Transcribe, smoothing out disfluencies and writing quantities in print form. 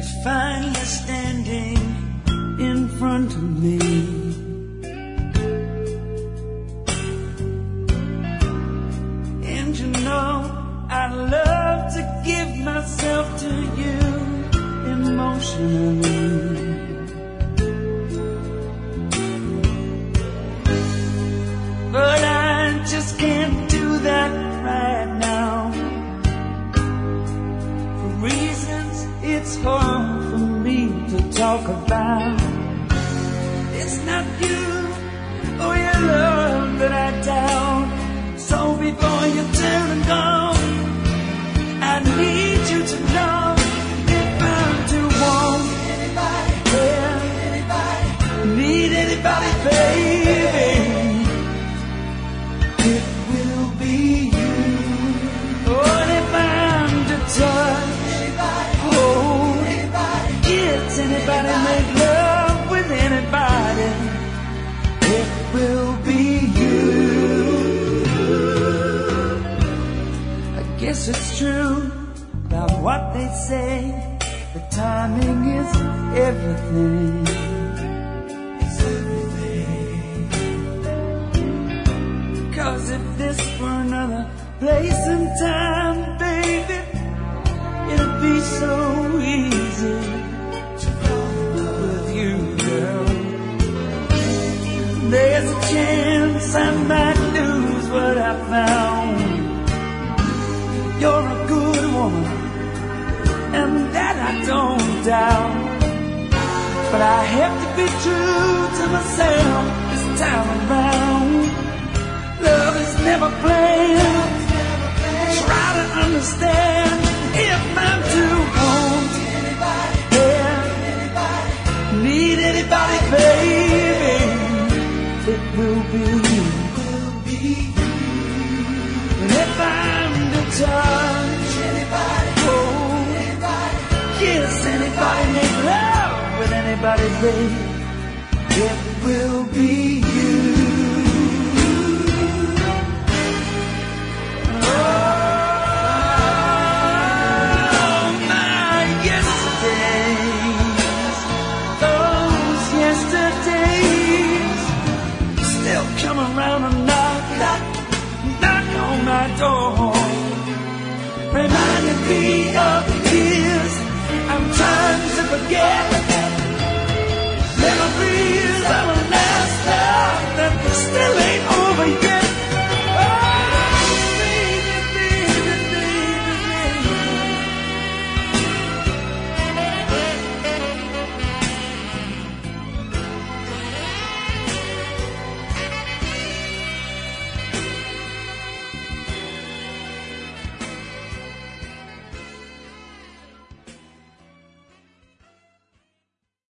finally standing in front of me. And you know I love to give myself to you emotionally. But I just can't do that right now. For reasons it's hard for me to talk about. It's not you or your love that I doubt. So before you turn and go, I need you to know if I'm to want anybody, yeah, anybody, need anybody, baby, it will be you. Oh, and if I'm to touch anybody, hold anybody, kiss anybody, make love with anybody, it will be you. I guess it's true about what they say, the timing is everything. It's everything. 'Cause if this were another place and time, baby, it'd be so easy to fall in love with you, girl. There's a chance I might lose what I found. You're a good woman, and that I don't doubt. But I have to be true to myself this time around. Love is never planned. Try to understand if I'm to want anybody, yeah, need anybody, baby, it will be you. And if I'm to touch anybody, hold anybody, kiss anybody, make love with anybody, baby, it will be you.